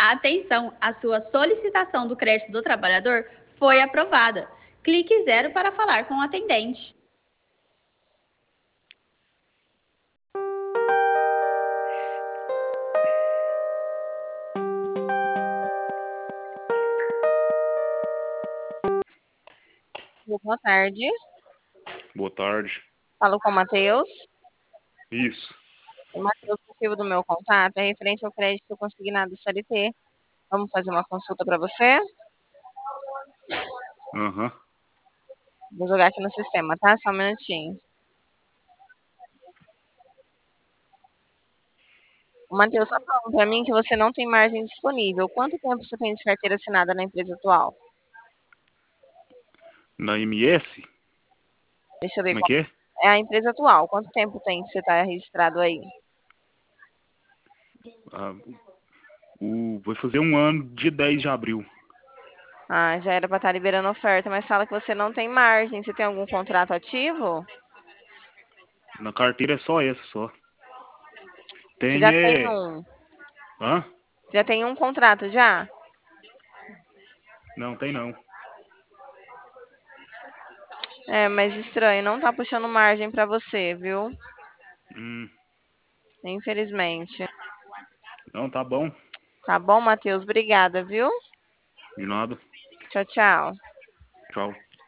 Atenção, a sua solicitação do crédito do trabalhador foi aprovada. Clique 0 para falar com o atendente. Boa tarde. Boa tarde. Falo com o Matheus. Isso. O Matheus, o motivo do meu contato é referente ao crédito consignado do CLT. Vamos fazer uma consulta para você? Aham. Vou jogar aqui no sistema, tá? Só um minutinho. O Matheus está falando para mim que você não tem margem disponível. Quanto tempo você tem de carteira assinada na empresa atual? Na MS? Deixa eu ver Como é qual que é? é a empresa atual. Quanto tempo tem que você está registrado aí? Ah, vai fazer um ano, dia 10 de abril. Ah, já era para estar liberando oferta, mas fala que você não tem margem. Você tem algum contrato ativo? Na carteira é só essa, só. Você Tem já tem é... um? Hã? Já tem um contrato já? Não, tem não. É, mas estranho, não tá puxando margem para você, viu? Hum, Infelizmente. não, tá bom. Tá bom, Matheus? Obrigada, viu? De nada. Tchau, tchau. Tchau.